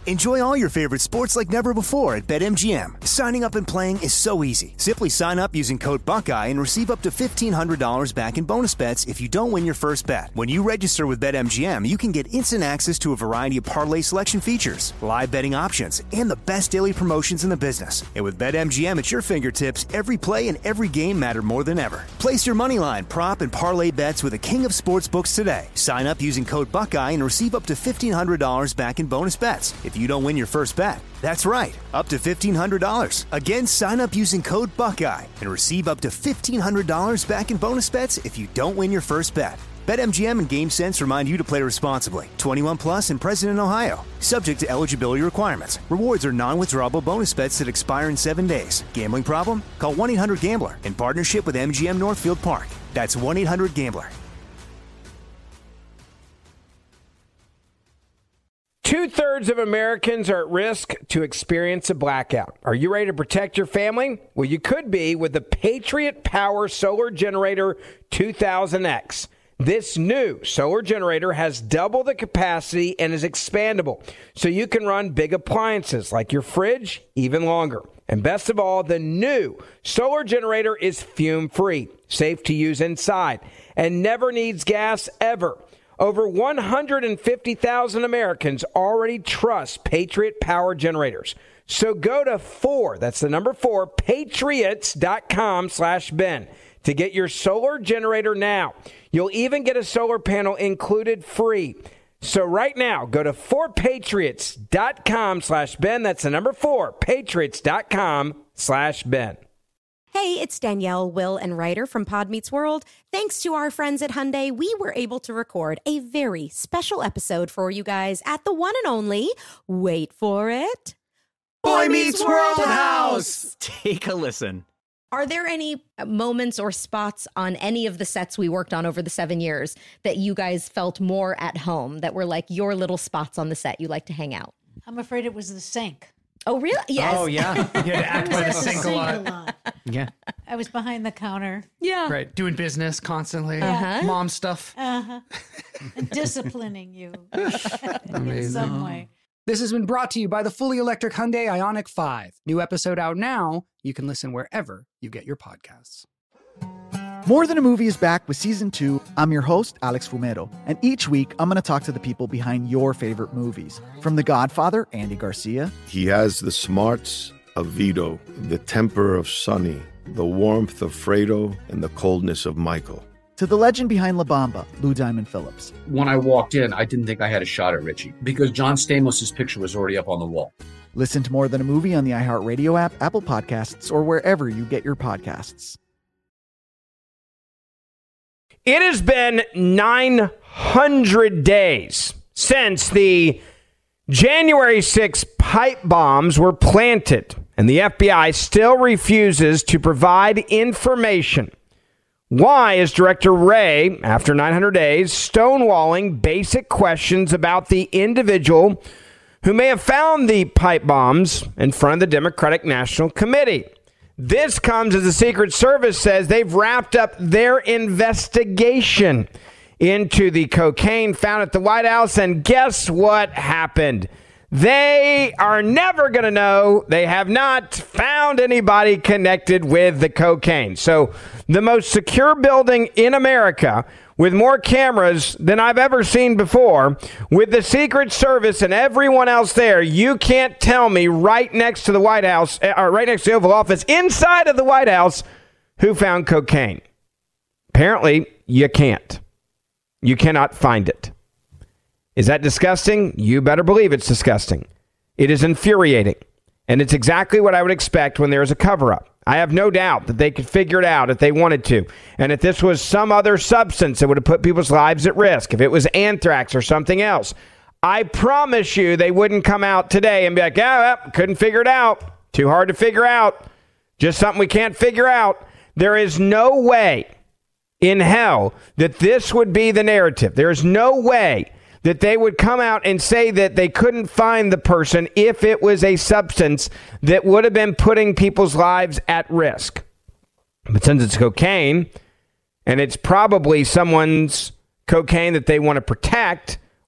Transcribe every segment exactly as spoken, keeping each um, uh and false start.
Enjoy all your favorite sports like never before at BetMGM. Signing up and playing is so easy. Simply sign up using code Buckeye and receive up to fifteen hundred dollars back in bonus bets if you don't win your first bet. When you register with BetMGM, you can get instant access to a variety of parlay selection features, live betting options, and the best daily promotions in the business. And with BetMGM at your fingertips, every play and every game matter more than ever. Place your moneyline, prop, and parlay bets with the king of sportsbooks today. Sign up using code Buckeye and receive up to fifteen hundred dollars back in bonus bets if you don't win your first bet. That's right, up to fifteen hundred dollars. Again, sign up using code Buckeye and receive up to fifteen hundred dollars back in bonus bets if you don't win your first bet. BetMGM and GameSense remind you to play responsibly. twenty-one plus and present in Ohio. Subject to eligibility requirements. Rewards are non-withdrawable bonus bets that expire in seven days. Gambling problem? Call one eight hundred gambler in partnership with M G M Northfield Park. That's one eight hundred gambler. Two-thirds of Americans are at risk to experience a blackout. Are you ready to protect your family? Well, you could be with the Patriot Power Solar Generator two thousand X. This new solar generator has double the capacity and is expandable, so you can run big appliances like your fridge even longer. And best of all, the new solar generator is fume-free, safe to use inside, and never needs gas ever. Over one hundred fifty thousand Americans already trust Patriot Power Generators. So go to four, that's the number four, patriots.com slash Ben to get your solar generator now. You'll even get a solar panel included free. So right now, go to four patriots.com slash Ben. That's the number four, patriots.com slash Ben. Hey, it's Danielle, Will, and Ryder from Pod Meets World. Thanks to our friends at Hyundai, we were able to record a very special episode for you guys at the one and only, wait for it, Boy Meets World House! Take a listen. Are there any moments or spots on any of the sets we worked on over the seven years that you guys felt more at home, that were like your little spots on the set you like to hang out? I'm afraid it was the sink. Oh, really? Yes. Oh, yeah. You had to act by the sink a lot. a lot. Yeah. I was behind the counter. Yeah. Right. Doing business constantly. Uh-huh. Mom stuff. Uh-huh. And disciplining you in Amazing. some way. This has been brought to you by the fully electric Hyundai Ioniq five. New episode out now. You can listen wherever you get your podcasts. More Than a Movie is back with season two. I'm your host, Alex Fumero, and each week I'm going to talk to the people behind your favorite movies. From The Godfather, Andy Garcia. He has the smarts of Vito, the temper of Sonny, the warmth of Fredo, and the coldness of Michael. To the legend behind La Bamba, Lou Diamond Phillips. When I walked in, I didn't think I had a shot at Richie because John Stamos' picture was already up on the wall. Listen to More Than a Movie on the iHeartRadio app, Apple Podcasts, or wherever you get your podcasts. It has been nine hundred days since the January sixth pipe bombs were planted, and the F B I still refuses to provide information. Why is Director Wray, after nine hundred days, stonewalling basic questions about the individual who may have found the pipe bombs in front of the Democratic National Committee? This comes as the Secret Service says they've wrapped up their investigation into the cocaine found at the White House, and guess what happened? They are never going to know. They have not found anybody connected with the cocaine. So the most secure building in America with more cameras than I've ever seen before, with the Secret Service and everyone else there, you can't tell me right next to the White House, or right next to the Oval Office, inside of the White House, who found cocaine. Apparently, you can't. You cannot find it. Is that disgusting? You better believe it's disgusting. It is infuriating. And it's exactly what I would expect when there is a cover-up. I have no doubt that they could figure it out if they wanted to. And if this was some other substance that would have put people's lives at risk, if it was anthrax or something else, I promise you they wouldn't come out today and be like, yeah, well, couldn't figure it out. Too hard to figure out. Just something we can't figure out. There is no way in hell that this would be the narrative. There is no way that they would come out and say that they couldn't find the person if it was a substance that would have been putting people's lives at risk. But since it's cocaine, and it's probably someone's cocaine that they want to protect,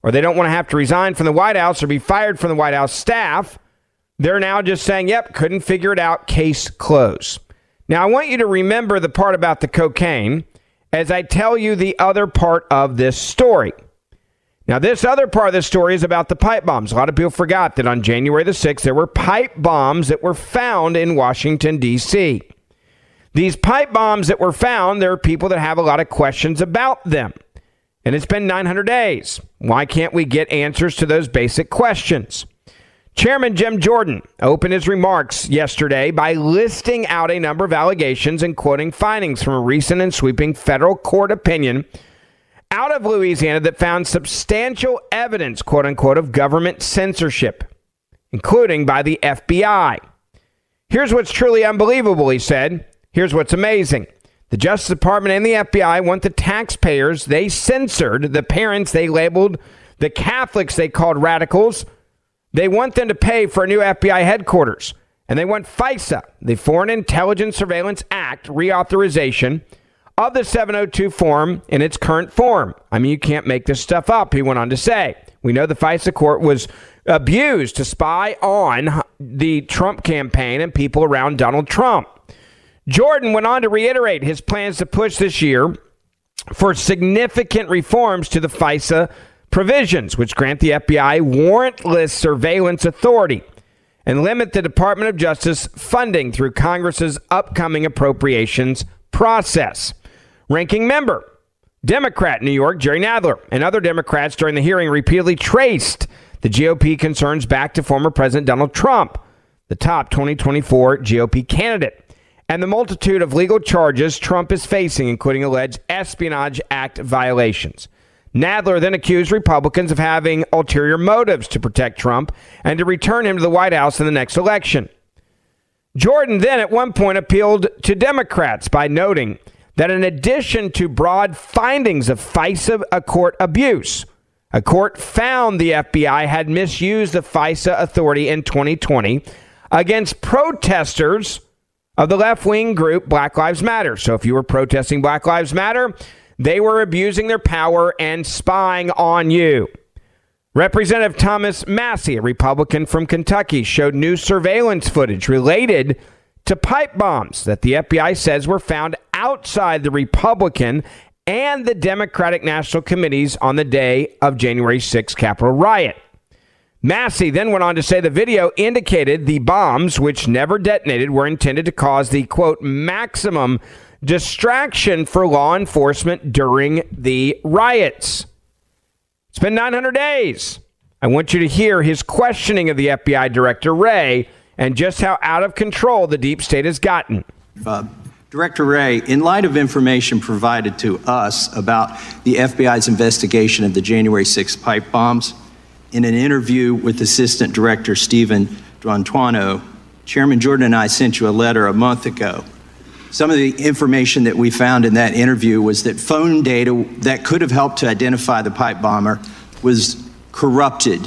or they don't want to have to resign from the White House or be fired from the White House staff. They're now just saying, yep, couldn't figure it out, case closed. Now, I want you to remember the part about the cocaine as I tell you the other part of this story. Now, this other part of the story is about the pipe bombs. A lot of people forgot that on January the sixth, there were pipe bombs that were found in Washington, D C These pipe bombs that were found, there are people that have a lot of questions about them. And it's been nine hundred days. Why can't we get answers to those basic questions? Chairman Jim Jordan opened his remarks yesterday by listing out a number of allegations and quoting findings from a recent and sweeping federal court opinion out of Louisiana that found substantial evidence, quote unquote, of government censorship, including by the F B I. Here's what's truly unbelievable, he said. Here's what's amazing. The Justice Department and the F B I want the taxpayers they censored, the parents they labeled, the Catholics they called radicals. They want them to pay for a new F B I headquarters. And they want FISA, the Foreign Intelligence Surveillance Act, reauthorization of the seven oh two form in its current form. I mean, you can't make this stuff up, he went on to say. We know the FISA court was abused to spy on the Trump campaign and people around Donald Trump. Jordan went on to reiterate his plans to push this year for significant reforms to the FISA provisions, which grant the F B I warrantless surveillance authority and limit the Department of Justice funding through Congress's upcoming appropriations process. Ranking member, Democrat in New York, Jerry Nadler, and other Democrats during the hearing repeatedly traced the G O P concerns back to former President Donald Trump, the top twenty twenty-four G O P candidate, and the multitude of legal charges Trump is facing, including alleged Espionage Act violations. Nadler then accused Republicans of having ulterior motives to protect Trump and to return him to the White House in the next election. Jordan then at one point appealed to Democrats by noting that in addition to broad findings of FISA court abuse, a court found the F B I had misused the FISA authority in twenty twenty against protesters of the left-wing group Black Lives Matter. So if you were protesting Black Lives Matter, they were abusing their power and spying on you. Representative Thomas Massie, a Republican from Kentucky, showed new surveillance footage related to pipe bombs that the F B I says were found outside the Republican and the Democratic National Committees on the day of January sixth Capitol riot. Massie then went on to say the video indicated the bombs, which never detonated, were intended to cause the, quote, maximum distraction for law enforcement during the riots. It's been nine hundred days. I want you to hear his questioning of the F B I Director Wray and just how out of control the deep state has gotten. Uh, Director Wray, in light of information provided to us about the F B I's investigation of the January sixth pipe bombs, in an interview with Assistant Director Stephen D'Antuono, Chairman Jordan and I sent you a letter a month ago. Some of the information that we found in that interview was that phone data that could have helped to identify the pipe bomber was corrupted,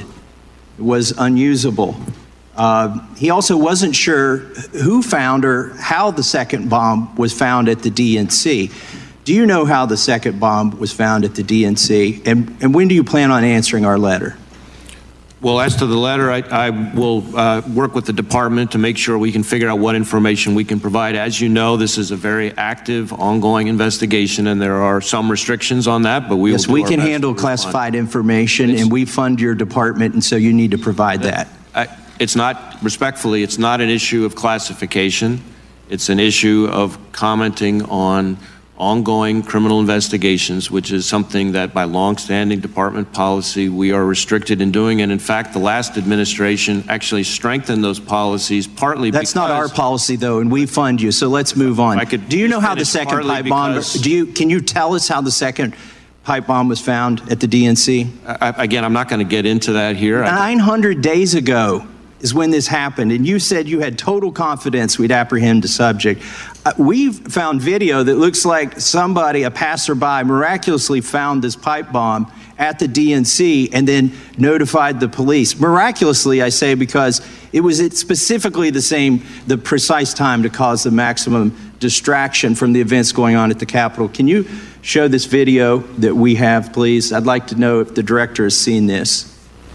was unusable. Uh, he also wasn't sure who found or how the second bomb was found at the D N C. Do you know how the second bomb was found at the D N C? And, and when do you plan on answering our letter? Well, as to the letter, I, I will uh, work with the department to make sure we can figure out what information we can provide. As you know, this is a very active, ongoing investigation, and there are some restrictions on that, but we yes, will do we our can best handle to classified respond. information, It's- and we fund your department, and so you need to provide that. I, it's not, respectfully, it's not an issue of classification. It's an issue of commenting on ongoing criminal investigations, which is something that by longstanding department policy we are restricted in doing. And in fact, the last administration actually strengthened those policies partly That's because... not our policy, though, and we fund you, so let's move on. I could do you know how the finish second partly pipe bomb, because- do you, can you tell us how the second pipe bomb was found at the D N C? I, again, I'm not going to get into that here. nine hundred days ago is when this happened, and you said you had total confidence we'd apprehend the subject. Uh, we've found video that looks like somebody, a passerby, miraculously found this pipe bomb at the D N C and then notified the police. Miraculously, I say, because it was specifically the same, the precise time to cause the maximum distraction from the events going on at the Capitol. Can you show this video that we have, please? I'd like to know if the director has seen this.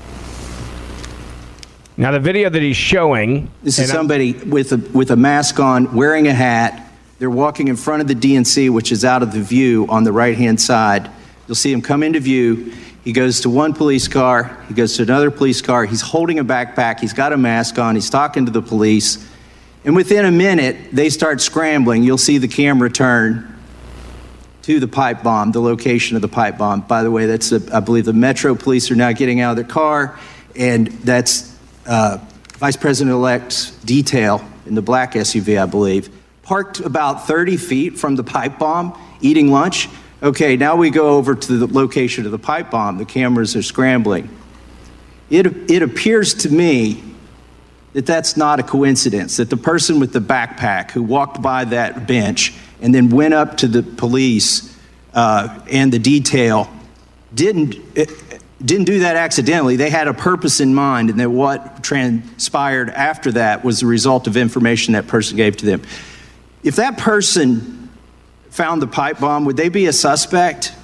Now, the video that he's showing... This is somebody with a, with a mask on, wearing a hat. They're walking in front of the D N C, which is out of the view on the right-hand side. You'll see him come into view. He goes to one police car. He goes to another police car. He's holding a backpack. He's got a mask on. He's talking to the police. And within a minute, they start scrambling. You'll see the camera turn to the pipe bomb, the location of the pipe bomb. By the way, that's, a, I believe, the Metro police are now getting out of their car. And that's uh, Vice President-elect's detail in the black S U V, I believe, parked about thirty feet from the pipe bomb, eating lunch. Okay, now we go over to the location of the pipe bomb. The cameras are scrambling. It, it appears to me that that's not a coincidence, that the person with the backpack who walked by that bench and then went up to the police uh, and the detail didn't, it, didn't do that accidentally. They had a purpose in mind, and that what transpired after that was the result of information that person gave to them. If that person found the pipe bomb, would they be a suspect?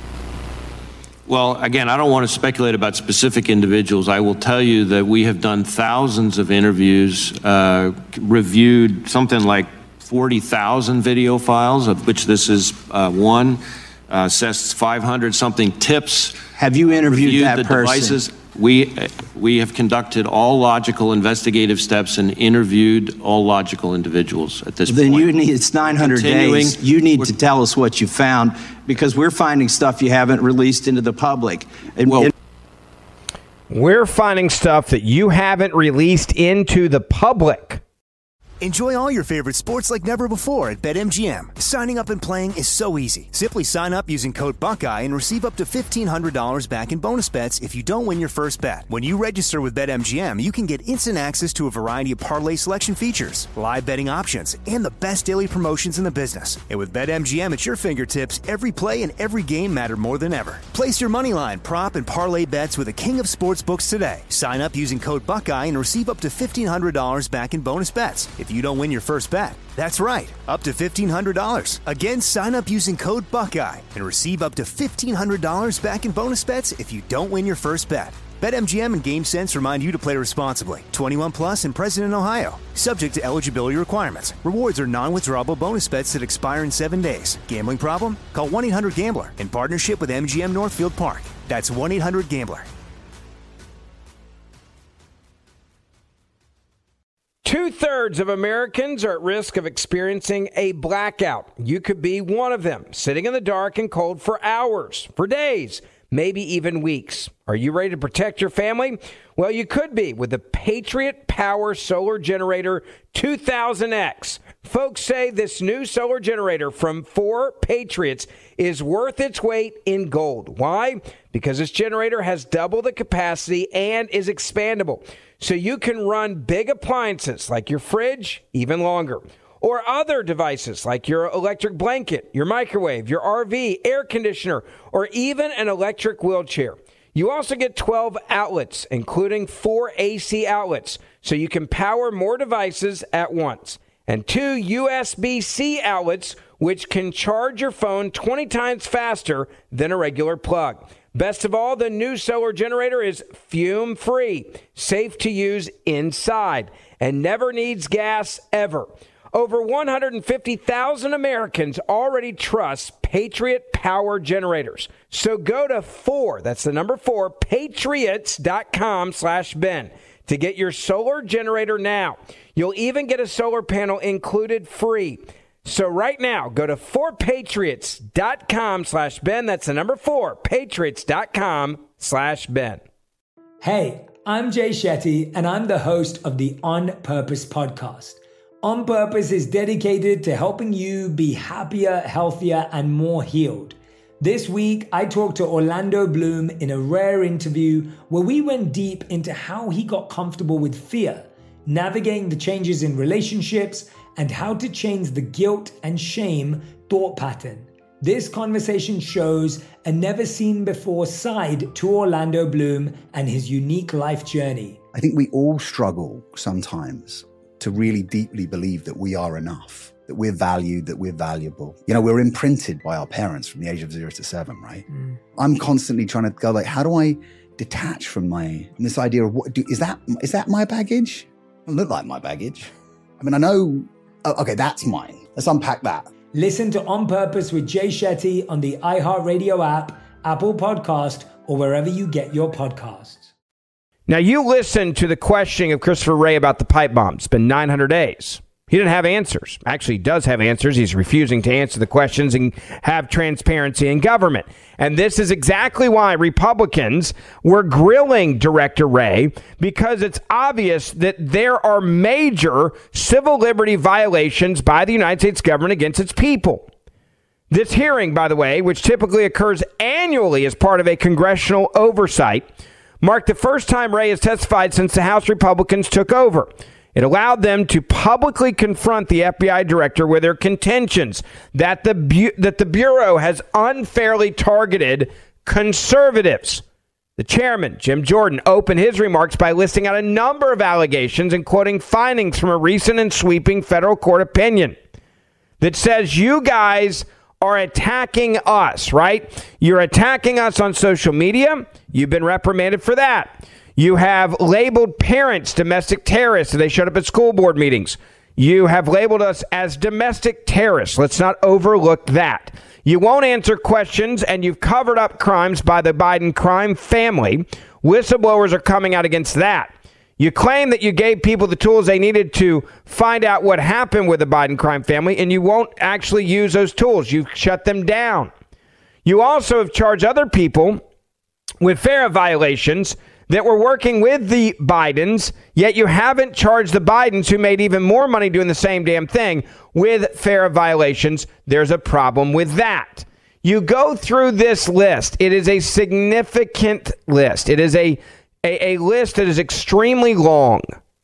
Well, again, I don't want to speculate about specific individuals. I will tell you that we have done thousands of interviews, uh, reviewed something like forty thousand video files, of which this is uh, one, uh, assessed five hundred something tips. Have you interviewed that the person? Devices. We, we have conducted all logical investigative steps and interviewed all logical individuals at this then point. Then you need, it's nine hundred days. You need to tell us what you found, because we're finding stuff you haven't released into the public. And, well, and we're finding stuff that you haven't released into the public. Enjoy all your favorite sports like never before at BetMGM. Signing up and playing is so easy. Simply sign up using code Buckeye and receive up to fifteen hundred dollars back in bonus bets if you don't win your first bet. When you register with BetMGM, you can get instant access to a variety of parlay selection features, live betting options, and the best daily promotions in the business. And with BetMGM at your fingertips, every play and every game matter more than ever. Place your moneyline, prop, and parlay bets with the king of sportsbooks today. Sign up using code Buckeye and receive up to fifteen hundred dollars back in bonus bets if you don't win your first bet. That's right, up to fifteen hundred dollars. Again, sign up using code Buckeye and receive up to fifteen hundred dollars back in bonus bets if you don't win your first bet. BetMGM and GameSense remind you to play responsibly. twenty-one plus and present in Ohio. Subject to eligibility requirements. Rewards are non-withdrawable bonus bets that expire in seven days. Gambling problem? Call one eight hundred gambler in partnership with M G M Northfield Park. That's one eight hundred gambler. Two-thirds of Americans are at risk of experiencing a blackout. You could be one of them, sitting in the dark and cold for hours, for days, maybe even weeks. Are you ready to protect your family? Well, you could be with the Patriot Power Solar Generator two thousand X. Folks say this new solar generator from four Patriots is worth its weight in gold. Why? Because this generator has double the capacity and is expandable. So you can run big appliances like your fridge even longer, or other devices like your electric blanket, your microwave, your R V, air conditioner, or even an electric wheelchair. You also get twelve outlets, including four A C outlets, so you can power more devices at once, and two U S B C outlets, which can charge your phone twenty times faster than a regular plug. Best of all, the new solar generator is fume-free, safe to use inside, and never needs gas ever. Over one hundred fifty thousand Americans already trust Patriot Power Generators. So go to four, that's the number four, patriots.com slash Ben to get your solar generator now. You'll even get a solar panel included free. So right now, go to four patriots.com slash Ben. That's the number four, patriots.com slash Ben. Hey, I'm Jay Shetty, and I'm the host of the On Purpose podcast. On Purpose is dedicated to helping you be happier, healthier, and more healed. This week, I talked to Orlando Bloom in a rare interview where we went deep into how he got comfortable with fear, navigating the changes in relationships, and how to change the guilt and shame thought pattern. This conversation shows a never-seen-before side to Orlando Bloom and his unique life journey. I think we all struggle sometimes to really deeply believe that we are enough, that we're valued, that we're valuable. You know, we're imprinted by our parents from the age of zero to seven, right? Mm. I'm constantly trying to go like, how do I detach from my, from this idea of what, do, is that, is that my baggage? It doesn't look like my baggage. I mean, I know, oh, okay, that's mine. Let's unpack that. Listen to On Purpose with Jay Shetty on the iHeartRadio app, Apple Podcast, or wherever you get your podcasts. Now, you listened to the questioning of Christopher Wray about the pipe bomb. It's been nine hundred days. He didn't have answers. Actually, he does have answers. He's refusing to answer the questions and have transparency in government. And this is exactly why Republicans were grilling Director Wray, because it's obvious that there are major civil liberty violations by the United States government against its people. This hearing, by the way, which typically occurs annually as part of a congressional oversight, marked the first time Wray has testified since the House Republicans took over. It allowed them to publicly confront the F B I director with their contentions that the bu- that the Bureau has unfairly targeted conservatives. The chairman, Jim Jordan, opened his remarks by listing out a number of allegations and quoting findings from a recent and sweeping federal court opinion that says you guys are attacking us, right? You're attacking us on social media. You've been reprimanded for that. You have labeled parents domestic terrorists, and they showed up at school board meetings. You have labeled us as domestic terrorists. Let's not overlook that. You won't answer questions, and you've covered up crimes by the Biden crime family. Whistleblowers are coming out against that. You claim that you gave people the tools they needed to find out what happened with the Biden crime family, and you won't actually use those tools. You've shut them down. You also have charged other people with FARA violations that were working with the Bidens, yet you haven't charged the Bidens, who made even more money doing the same damn thing, with FARA violations. There's a problem with that. You go through this list. It is a significant list. It is a, a, a list that is extremely long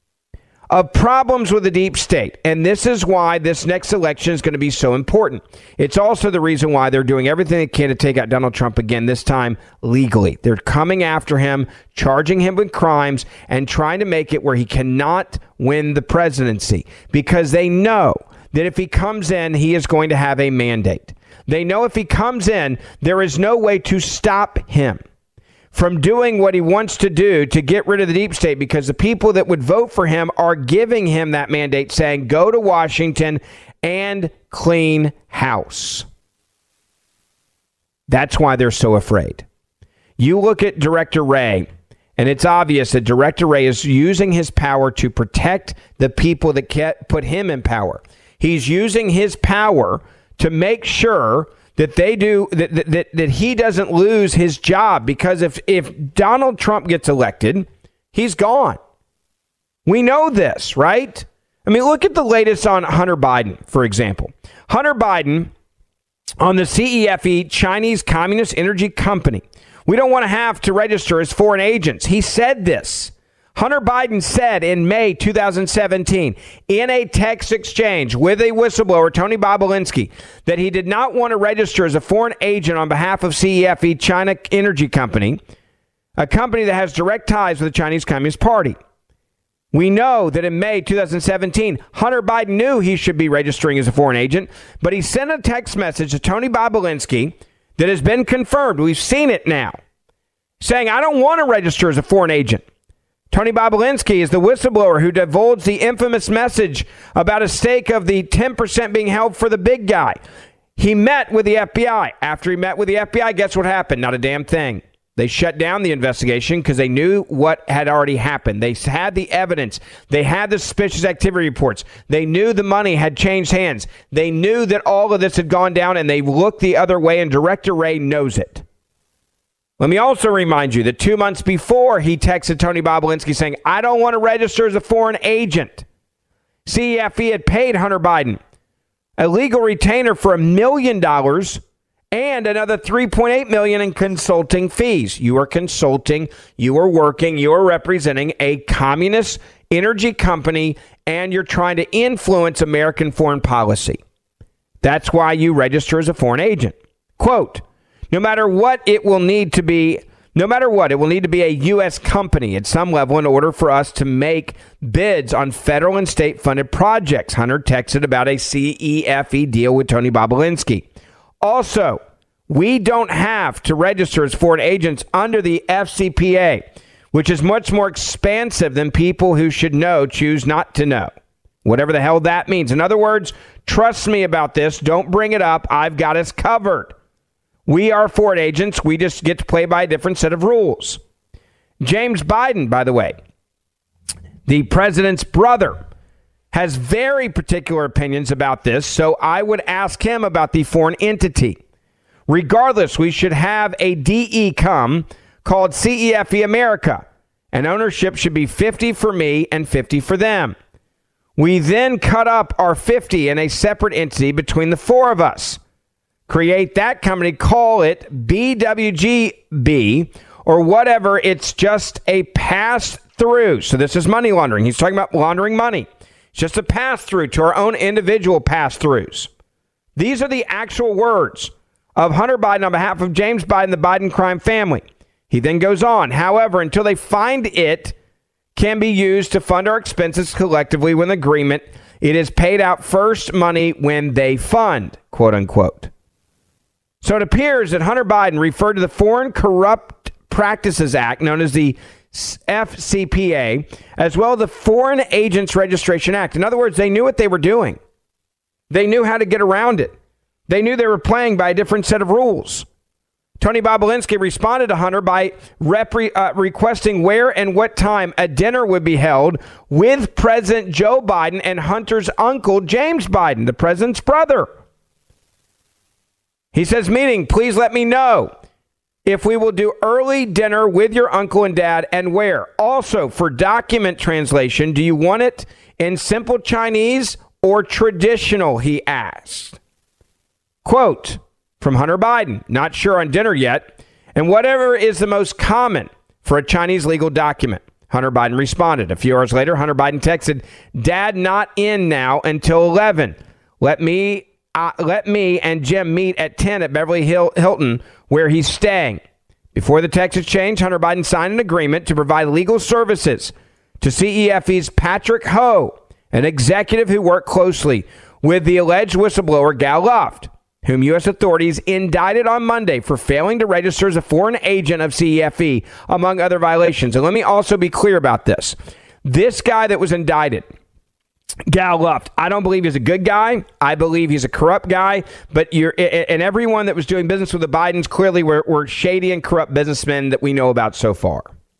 of problems with the deep state. And this is why this next election is going to be so important. It's also the reason why they're doing everything they can to take out Donald Trump again, this time legally. They're coming after him, charging him with crimes, and trying to make it where he cannot win the presidency, because they know that if he comes in, he is going to have a mandate. They know if he comes in, there is no way to stop him from doing what he wants to do to get rid of the deep state, because the people that would vote for him are giving him that mandate, saying, go to Washington and clean house. That's why they're so afraid. You look at Director Wray, and it's obvious that Director Wray is using his power to protect the people that put him in power. He's using his power to make sure that they do that, that that he doesn't lose his job, because if if Donald Trump gets elected, he's gone. We know this, right? I mean, look at the latest on Hunter Biden, for example. Hunter Biden on the C E F E, Chinese Communist Energy Company. We don't want to have to register as foreign agents. He said this. Hunter Biden said in May two thousand seventeen in a text exchange with a whistleblower, Tony Bobulinski, that he did not want to register as a foreign agent on behalf of C E F E, China Energy Company, a company that has direct ties with the Chinese Communist Party. We know that in May two thousand seventeen, Hunter Biden knew he should be registering as a foreign agent, but he sent a text message to Tony Bobulinski that has been confirmed. We've seen it now, saying, I don't want to register as a foreign agent. Tony Bobulinski is the whistleblower who divulged the infamous message about a stake of the ten percent being held for the big guy. He met with the F B I. After he met with the F B I, guess what happened? Not a damn thing. They shut down the investigation because they knew what had already happened. They had the evidence. They had the suspicious activity reports. They knew the money had changed hands. They knew that all of this had gone down, and they looked the other way, and Director Wray knows it. Let me also remind you that two months before, he texted Tony Bobulinski saying, I don't want to register as a foreign agent. C E F E had paid Hunter Biden a legal retainer for a million dollars and another three point eight million dollars in consulting fees. You are consulting, you are working, you are representing a communist energy company, and you're trying to influence American foreign policy. That's why you register as a foreign agent. Quote, no matter what it will need to be, no matter what, it will need to be a U S company at some level in order for us to make bids on federal and state funded projects. Hunter texted about a C E F E deal with Tony Bobulinski. Also, we don't have to register as foreign agents under the F C P A, which is much more expansive than people who should know choose not to know. Whatever the hell that means. In other words, trust me about this. Don't bring it up. I've got us covered. We are foreign agents. We just get to play by a different set of rules. James Biden, by the way, the president's brother, has very particular opinions about this, so I would ask him about the foreign entity. Regardless, we should have a D E come called C E F E America, and ownership should be fifty for me and fifty for them. We then cut up our fifty in a separate entity between the four of us. Create that company, call it B W G B or whatever. It's just a pass-through. So this is money laundering. He's talking about laundering money. It's just a pass-through to our own individual pass-throughs. These are the actual words of Hunter Biden on behalf of James Biden, the Biden crime family. He then goes on. However, until they find it can be used to fund our expenses collectively with an agreement, it is paid out first money when they fund, quote unquote. So it appears that Hunter Biden referred to the Foreign Corrupt Practices Act, known as the F C P A, as well as the Foreign Agents Registration Act. In other words, they knew what they were doing. They knew how to get around it. They knew they were playing by a different set of rules. Tony Bobulinski responded to Hunter by repre- uh, requesting where and what time a dinner would be held with President Joe Biden and Hunter's uncle, James Biden, the president's brother. He says, meeting, please let me know if we will do early dinner with your uncle and dad and where. Also, for document translation, do you want it in simple Chinese or traditional, he asked. Quote from Hunter Biden, not sure on dinner yet, and whatever is the most common for a Chinese legal document. Hunter Biden responded. A few hours later, Hunter Biden texted, Dad not in now until eleven. Let me uh, let me and Jim meet at ten at Beverly Hill Hilton, where he's staying. Before the text exchange, Hunter Biden signed an agreement to provide legal services to C E F E's Patrick Ho, an executive who worked closely with the alleged whistleblower Gal Luft, whom U S authorities indicted on Monday for failing to register as a foreign agent of C E F E, among other violations. And let me also be clear about this. This guy that was indicted, Gal Luft, I don't believe he's a good guy. I believe he's a corrupt guy. But you're, and everyone that was doing business with the Bidens clearly were, were shady and corrupt businessmen that we know about so far.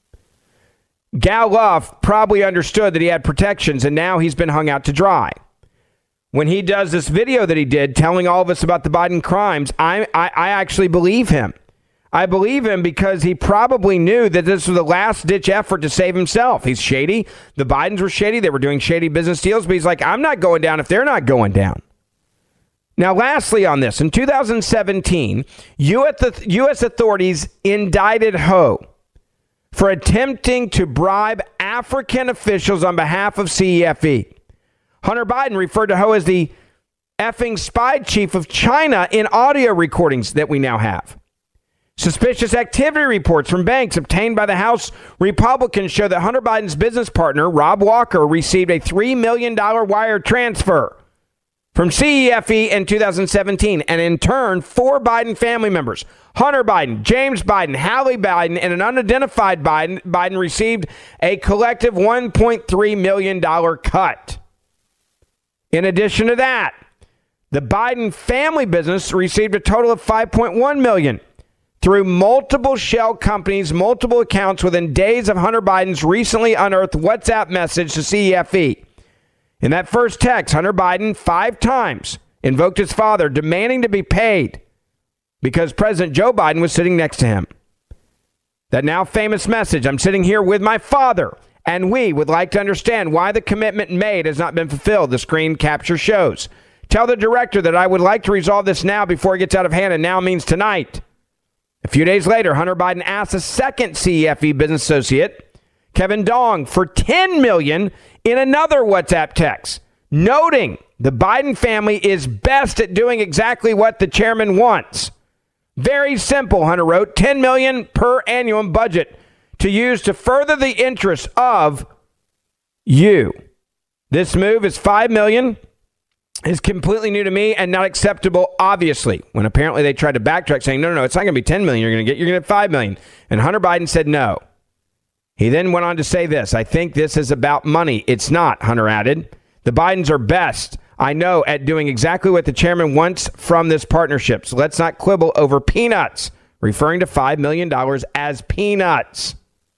Gal Luft probably understood that he had protections, and now he's been hung out to dry. When he does this video that he did telling all of us about the Biden crimes, I, I, I actually believe him. I believe him because he probably knew that this was the last-ditch effort to save himself. He's shady. The Bidens were shady. They were doing shady business deals, but he's like, I'm not going down if they're not going down. Now, lastly on this, in two thousand seventeen, U S authorities indicted Ho for attempting to bribe African officials on behalf of C E F E. Hunter Biden referred to Ho as the effing spy chief of China in audio recordings that we now have. Suspicious activity reports from banks obtained by the House Republicans show that Hunter Biden's business partner, Rob Walker, received a three million dollars wire transfer from C E F E in two thousand seventeen. And in turn, four Biden family members, Hunter Biden, James Biden, Hallie Biden, and an unidentified Biden, Biden received a collective one point three million dollars cut. In addition to that, the Biden family business received a total of five point one million dollars through multiple shell companies, multiple accounts within days of Hunter Biden's recently unearthed WhatsApp message to C E F E. In that first text, Hunter Biden five times invoked his father, demanding to be paid because President Joe Biden was sitting next to him. That now famous message, I'm sitting here with my father, and we would like to understand why the commitment made has not been fulfilled, the screen capture shows. Tell the director that I would like to resolve this now before it gets out of hand, and now means tonight. A few days later, Hunter Biden asked a second C E F E business associate, Kevin Dong, for ten million dollars in another WhatsApp text, noting the Biden family is best at doing exactly what the chairman wants. Very simple, Hunter wrote. ten million dollars per annum budget to use to further the interests of you. This move is five million dollars. Is completely new to me and not acceptable, obviously, when apparently they tried to backtrack saying, no, no, no, it's not going to be ten million dollars you're going to get, you're going to get five million dollars. And Hunter Biden said no. He then went on to say this, I think this is about money. It's not, Hunter added. The Bidens are best, I know, at doing exactly what the chairman wants from this partnership. So let's not quibble over peanuts, referring to five million dollars as peanuts.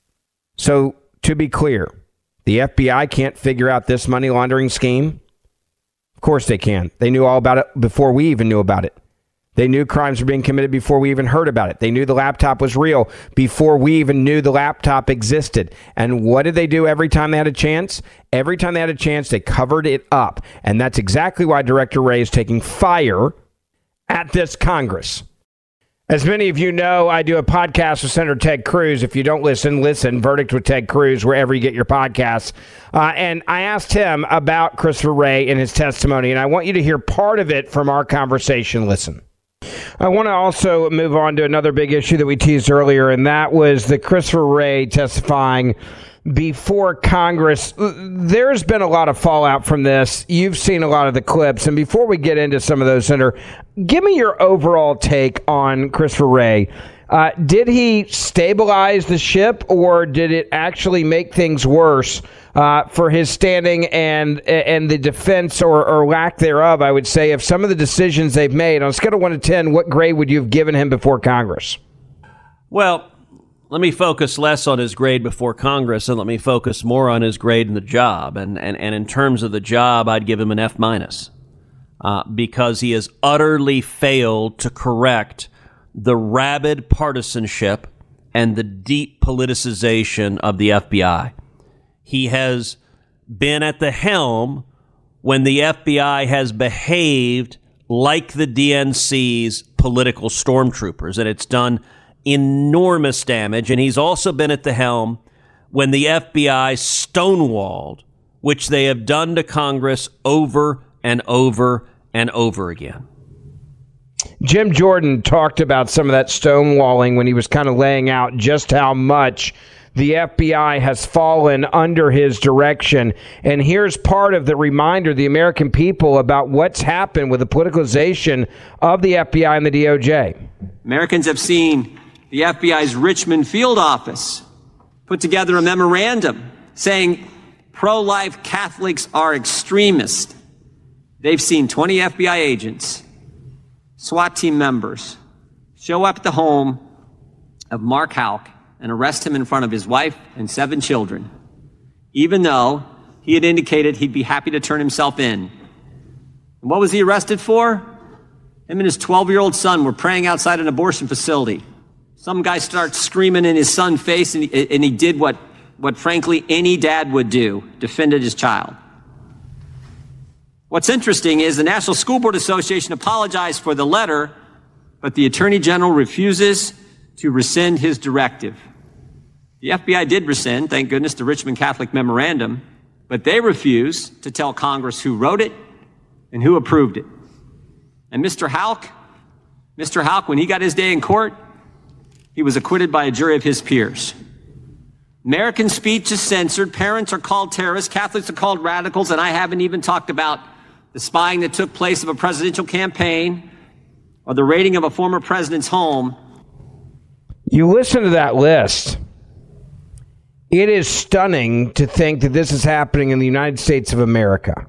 So to be clear, the F B I can't figure out this money laundering scheme. Of course they can. They knew all about it before we even knew about it. They knew crimes were being committed before we even heard about it. They knew the laptop was real before we even knew the laptop existed. And what did they do every time they had a chance? Every time they had a chance, they covered it up. And that's exactly why Director Wray is taking fire at this Congress. As many of you know, I do a podcast with Senator Ted Cruz. If you don't listen, listen. Verdict with Ted Cruz, wherever you get your podcasts. Uh, and I asked him about Christopher Wray and his testimony, and I want you to hear part of it from our conversation. Listen. I want to also move on to another big issue that we teased earlier, and that was the Christopher Wray testifying before Congress. There's been a lot of fallout from this. You've seen a lot of the clips. And before we get into some of those, Senator, give me your overall take on Christopher Wray. Uh, did he stabilize the ship, or did it actually make things worse uh, for his standing and and the defense, or, or lack thereof, I would say, of some of the decisions they've made? On a scale of one to ten, what grade would you have given him before Congress? Well, let me focus less on his grade before Congress and let me focus more on his grade in the job. And, and, and in terms of the job, I'd give him an F minus uh, because he has utterly failed to correct the rabid partisanship and the deep politicization of the F B I. He has been at the helm when the F B I has behaved like the D N C's political stormtroopers, and it's done enormous damage. And he's also been at the helm when the F B I stonewalled, which they have done to Congress over and over and over again. Jim Jordan talked about some of that stonewalling when he was kind of laying out just how much the F B I has fallen under his direction. And here's part of the reminder to the American people about what's happened with the politicalization of the F B I and the D O J. Americans have seen the F B I's Richmond field office put together a memorandum saying pro-life Catholics are extremists. They've seen twenty F B I agents, SWAT team members, show up at the home of Mark Houck and arrest him in front of his wife and seven children, even though he had indicated he'd be happy to turn himself in. And what was he arrested for? Him and his twelve-year-old son were praying outside an abortion facility. Some guy starts screaming in his son's face, and he, and he did what, what, frankly, any dad would do, defended his child. What's interesting is the National School Board Association apologized for the letter, but the Attorney General refuses to rescind his directive. The F B I did rescind, thank goodness, the Richmond Catholic Memorandum, but they refuse to tell Congress who wrote it and who approved it. And Mister Houck, Mister Houck, when he got his day in court, he was acquitted by a jury of his peers. American speech is censored, parents are called terrorists, Catholics are called radicals, and I haven't even talked about the spying that took place of a presidential campaign or the raiding of a former president's home. You listen to that list. It is stunning to think that this is happening in the United States of America.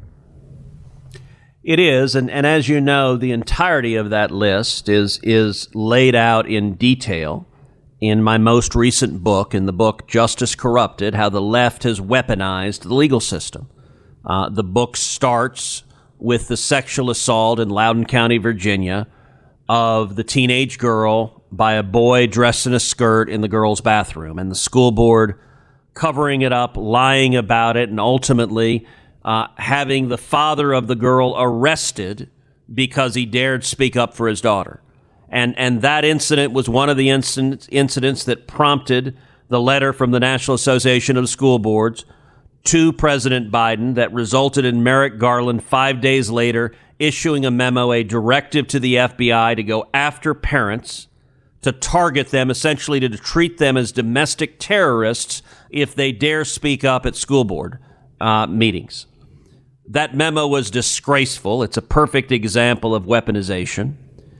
It is, and, and as you know, the entirety of that list is is laid out in detail in my most recent book, in the book Justice Corrupted, How the Left Has Weaponized the Legal System. Uh, the book starts with the sexual assault in Loudoun County, Virginia, of the teenage girl by a boy dressed in a skirt in the girl's bathroom, and the school board covering it up, lying about it, and ultimately uh, having the father of the girl arrested because he dared speak up for his daughter. And and that incident was one of the incident, incidents that prompted the letter from the National Association of School Boards to President Biden that resulted in Merrick Garland five days later issuing a memo, a directive to the F B I to go after parents to target them, essentially to treat them as domestic terrorists if they dare speak up at school board uh, meetings. That memo was disgraceful. It's a perfect example of weaponization.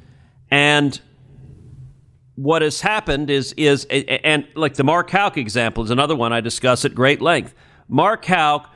And what has happened is, is and like the Mark Houck example is another one I discuss at great length. Mark Houck,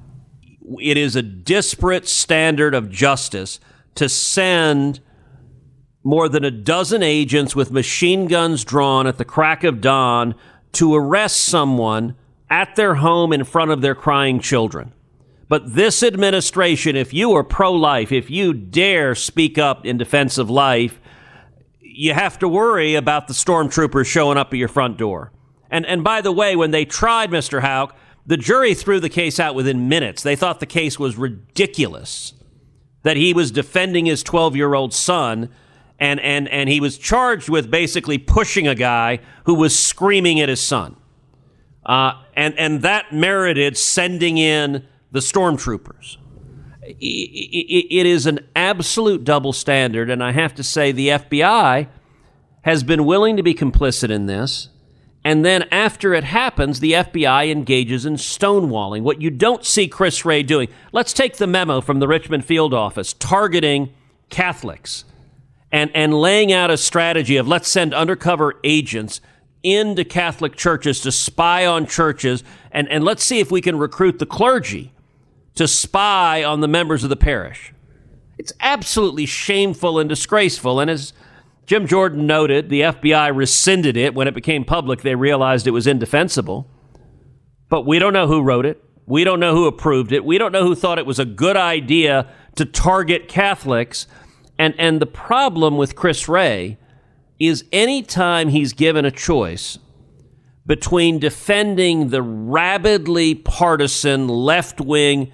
it is a disparate standard of justice to send more than a dozen agents with machine guns drawn at the crack of dawn to arrest someone at their home in front of their crying children. But this administration, if you are pro-life, if you dare speak up in defense of life, you have to worry about the stormtroopers showing up at your front door. And and by the way, when they tried Mister Houck, the jury threw the case out within minutes. They thought the case was ridiculous, that he was defending his twelve-year-old son, and, and, and he was charged with basically pushing a guy who was screaming at his son. Uh, and, and that merited sending in the stormtroopers. It, it, it is an absolute double standard, and I have to say the F B I has been willing to be complicit in this. And then after it happens, the F B I engages in stonewalling, what you don't see Chris Wray doing. Let's take the memo from the Richmond field office targeting Catholics and, and laying out a strategy of let's send undercover agents into Catholic churches to spy on churches, and, and let's see if we can recruit the clergy to spy on the members of the parish. It's absolutely shameful and disgraceful, and as Jim Jordan noted, the F B I rescinded it. When it became public, they realized it was indefensible. But we don't know who wrote it. We don't know who approved it. We don't know who thought it was a good idea to target Catholics. And, and the problem with Chris Wray is anytime he's given a choice between defending the rabidly partisan left-wing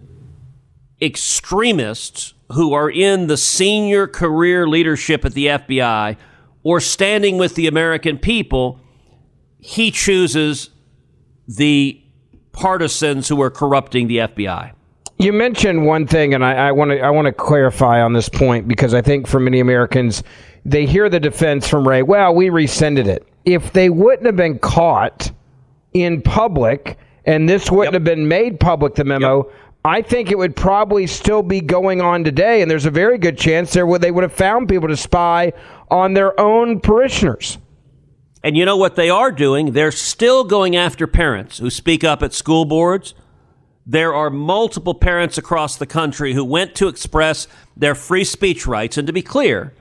extremists who are in the senior career leadership at the F B I or standing with the American people, he chooses the partisans who are corrupting the F B I. You mentioned one thing, and I want to I want to clarify on this point, because I think for many Americans, they hear the defense from Wray, well, we rescinded it. If they wouldn't have been caught in public, and this wouldn't yep. have been made public, the memo, yep. I think it would probably still be going on today, and there's a very good chance there would they would have found people to spy on their own parishioners. And you know what they are doing? They're still going after parents who speak up at school boards. There are multiple parents across the country who went to express their free speech rights. And to be clear,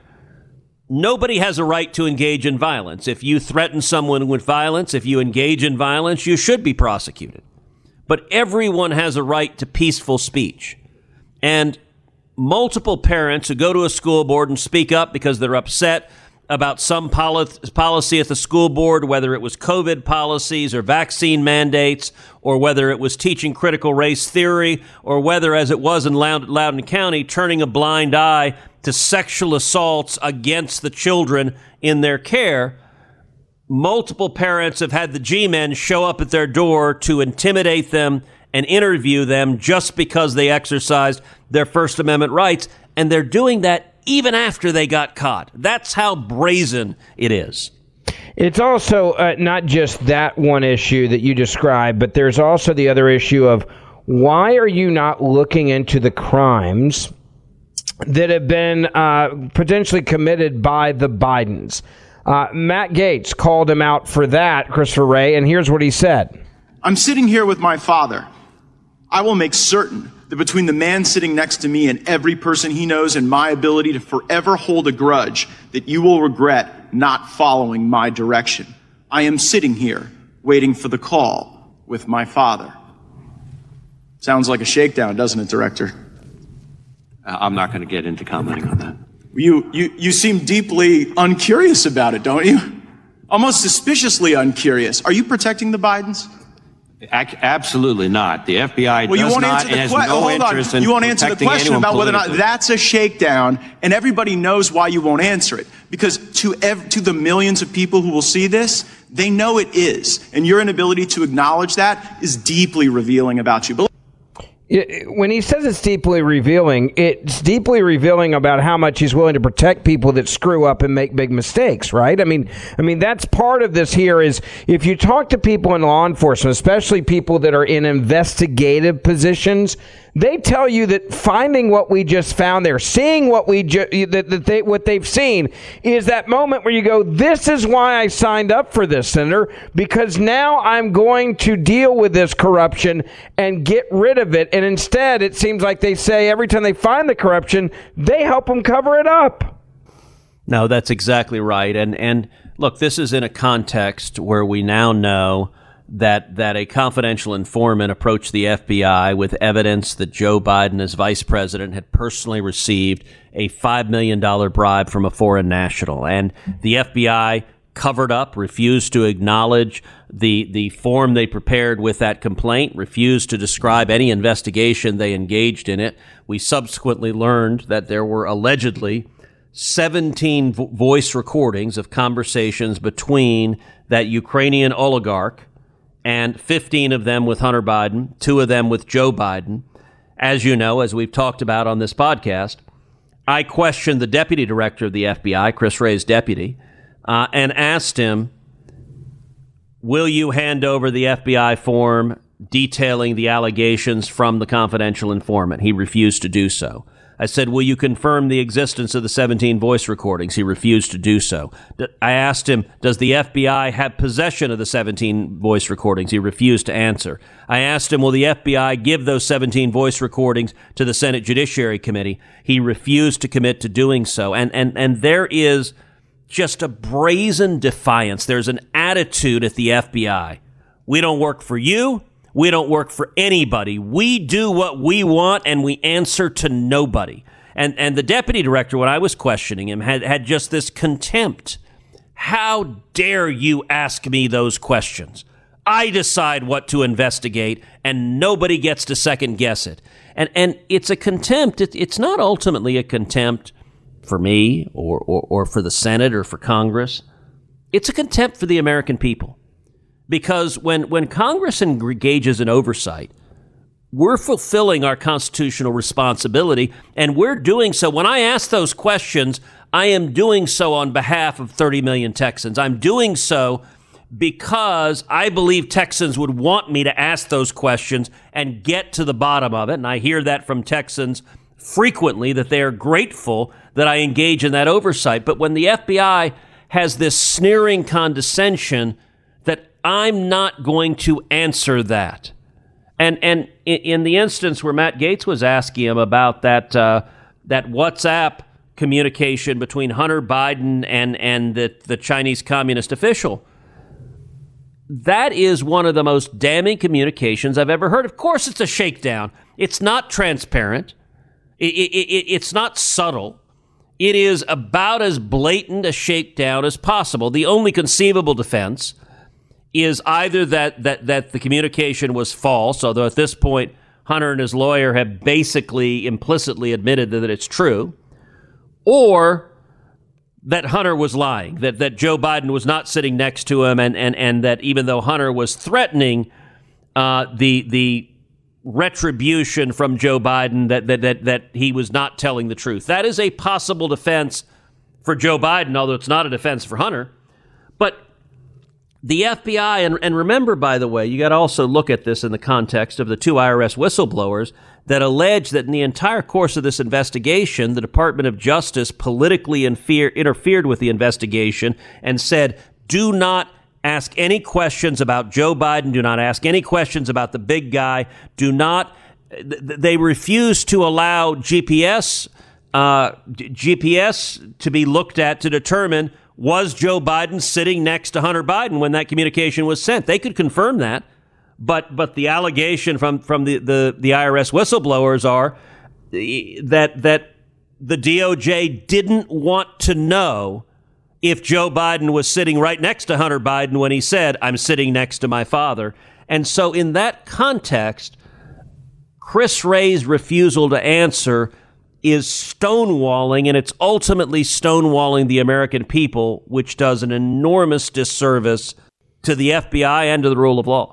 nobody has a right to engage in violence. If you threaten someone with violence, if you engage in violence, you should be prosecuted. But everyone has a right to peaceful speech. And multiple parents who go to a school board and speak up because they're upset about some policy at the school board, whether it was COVID policies or vaccine mandates, or whether it was teaching critical race theory, or whether, as it was in Loudoun County, turning a blind eye to sexual assaults against the children in their care. Multiple parents have had the G-men show up at their door to intimidate them and interview them just because they exercised their First Amendment rights, and they're doing that even after they got caught. That's how brazen it is. It's also uh, not just that one issue that you described, but there's also the other issue of why are you not looking into the crimes that have been uh, potentially committed by the Bidens? Uh, Matt Gaetz called him out for that, Christopher Wray, and here's what he said. I'm sitting here with my father. I will make certain that between the man sitting next to me and every person he knows and my ability to forever hold a grudge, that you will regret not following my direction. I am sitting here waiting for the call with my father. Sounds like a shakedown, doesn't it, Director? I'm not going to get into commenting on that. You, you, you seem deeply uncurious about it, don't you? Almost suspiciously uncurious. Are you protecting the Bidens? Absolutely not. The F B I well, does you won't not answer the and has que- no hold interest on. in You won't answer the question about whether or not that's a shakedown, and everybody knows why you won't answer it. Because to ev- to the millions of people who will see this, they know it is. And your inability to acknowledge that is deeply revealing about you. But When he says it's deeply revealing, it's deeply revealing about how much he's willing to protect people that screw up and make big mistakes, right? I mean, I mean that's part of this here is if you talk to people in law enforcement, especially people that are in investigative positions, they tell you that finding what we just found there, seeing what we ju- that, that they what they've seen is that moment where you go, this is why I signed up for this, Senator, because now I'm going to deal with this corruption and get rid of it. And instead, it seems like they say every time they find the corruption, they help them cover it up. No, that's exactly right. And and look, this is in a context where we now know that that a confidential informant approached the F B I with evidence that Joe Biden, as vice president, had personally received a five million dollars bribe from a foreign national. And the F B I covered up, refused to acknowledge the the form they prepared with that complaint, refused to describe any investigation they engaged in it. We subsequently learned that there were allegedly seventeen vo- voice recordings of conversations between that Ukrainian oligarch and fifteen of them with Hunter Biden, two of them with Joe Biden. As you know, as we've talked about on this podcast, I questioned the deputy director of the F B I, Chris Wray's deputy, uh, and asked him, will you hand over the F B I form detailing the allegations from the confidential informant? He refused to do so. I said, will you confirm the existence of the seventeen voice recordings? He refused to do so. I asked him, does the F B I have possession of the seventeen voice recordings? He refused to answer. I asked him, will the F B I give those seventeen voice recordings to the Senate Judiciary Committee? He refused to commit to doing so. And, and, and there is just a brazen defiance. There's an attitude at the F B I. We don't work for you. We don't work for anybody. We do what we want, and we answer to nobody. And and the deputy director, when I was questioning him, had, had just this contempt. How dare you ask me those questions? I decide what to investigate, and nobody gets to second guess it. And and it's a contempt. It, it's not ultimately a contempt for me or, or, or for the Senate or for Congress. It's a contempt for the American people. Because when, when Congress engages in oversight, we're fulfilling our constitutional responsibility, and we're doing so. When I ask those questions, I am doing so on behalf of thirty million Texans. I'm doing so because I believe Texans would want me to ask those questions and get to the bottom of it. And I hear that from Texans frequently, that they are grateful that I engage in that oversight. But when the F B I has this sneering condescension that I'm not going to answer that. And and in the instance where Matt Gaetz was asking him about that uh, that WhatsApp communication between Hunter Biden and, and the, the Chinese communist official, that is one of the most damning communications I've ever heard. Of course, it's a shakedown. It's not transparent. It, it, it, it's not subtle. It is about as blatant a shakedown as possible. The only conceivable defense is either that, that that the communication was false, although at this point Hunter and his lawyer have basically implicitly admitted that it's true, or that Hunter was lying, that, that Joe Biden was not sitting next to him, and, and, and that even though Hunter was threatening uh, the the retribution from Joe Biden, that, that, that, that he was not telling the truth. That is a possible defense for Joe Biden, although it's not a defense for Hunter. But the F B I, and, and remember, by the way, you got to also look at this in the context of the two I R S whistleblowers that allege that in the entire course of this investigation, the Department of Justice politically infer- interfered with the investigation and said, do not ask any questions about Joe Biden, do not ask any questions about the big guy, do not, they refused to allow G P S, uh, G P S to be looked at to determine, was Joe Biden sitting next to Hunter Biden when that communication was sent? They could confirm that, but but the allegation from from the, the, the I R S whistleblowers are that that the D O J didn't want to know if Joe Biden was sitting right next to Hunter Biden when he said, I'm sitting next to my father. And so in that context, Chris Wray's refusal to answer is stonewalling, and it's ultimately stonewalling the American people, which does an enormous disservice to the F B I and to the rule of law.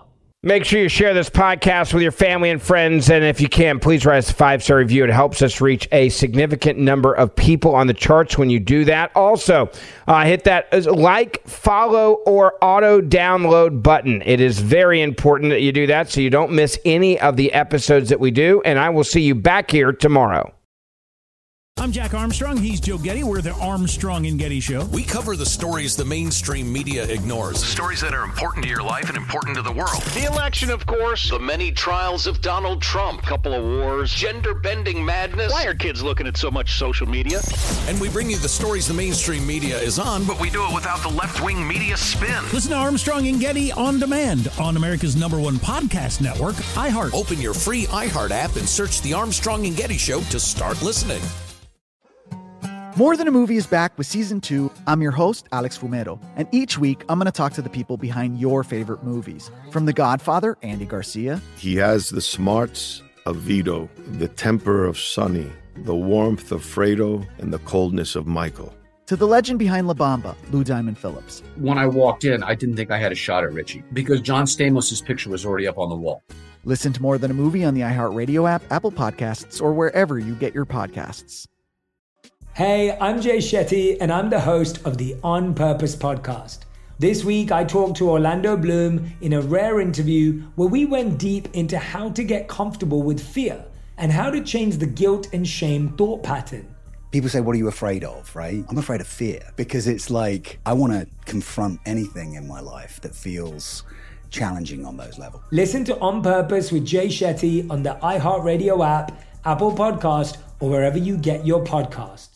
Make sure you share this podcast with your family and friends. And if you can, please write us a five-star review. It helps us reach a significant number of people on the charts when you do that. Also, uh, hit that like, follow, or auto-download button. It is very important that you do that so you don't miss any of the episodes that we do. And I will see you back here tomorrow. I'm Jack Armstrong. He's Joe Getty. We're the Armstrong and Getty Show. We cover the stories the mainstream media ignores. Stories that are important to your life and important to the world. The election, of course. The many trials of Donald Trump. Couple of wars. Gender-bending madness. Why are kids looking at so much social media? And we bring you the stories the mainstream media is on, but we do it without the left-wing media spin. Listen to Armstrong and Getty on demand on America's number one podcast network, iHeart. Open your free iHeart app and search The Armstrong and Getty Show to start listening. More Than a Movie is back with season two. I'm your host, Alex Fumero, and each week I'm going to talk to the people behind your favorite movies. From The Godfather, Andy Garcia. He has the smarts of Vito, the temper of Sonny, the warmth of Fredo, and the coldness of Michael. To the legend behind La Bamba, Lou Diamond Phillips. When I walked in, I didn't think I had a shot at Richie because John Stamos' picture was already up on the wall. Listen to More Than a Movie on the iHeartRadio app, Apple Podcasts, or wherever you get your podcasts. Hey, I'm Jay Shetty, and I'm the host of the On Purpose podcast. This week, I talked to Orlando Bloom in a rare interview where we went deep into how to get comfortable with fear and how to change the guilt and shame thought pattern. People say, what are you afraid of, right? I'm afraid of fear because it's like I want to confront anything in my life that feels challenging on those levels. Listen to On Purpose with Jay Shetty on the iHeartRadio app, Apple Podcast, or wherever you get your podcasts.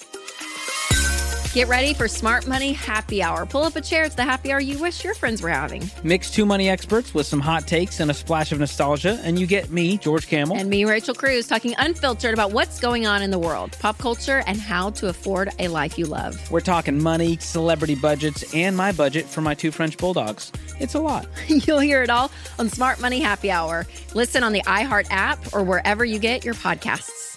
Get ready for Smart Money Happy Hour. Pull up a chair. It's the happy hour you wish your friends were having. Mix two money experts with some hot takes and a splash of nostalgia, and you get me, George Kamel. And me, Rachel Cruz, talking unfiltered about what's going on in the world, pop culture, and how to afford a life you love. We're talking money, celebrity budgets, and my budget for my two French bulldogs. It's a lot. You'll hear it all on Smart Money Happy Hour. Listen on the iHeart app or wherever you get your podcasts.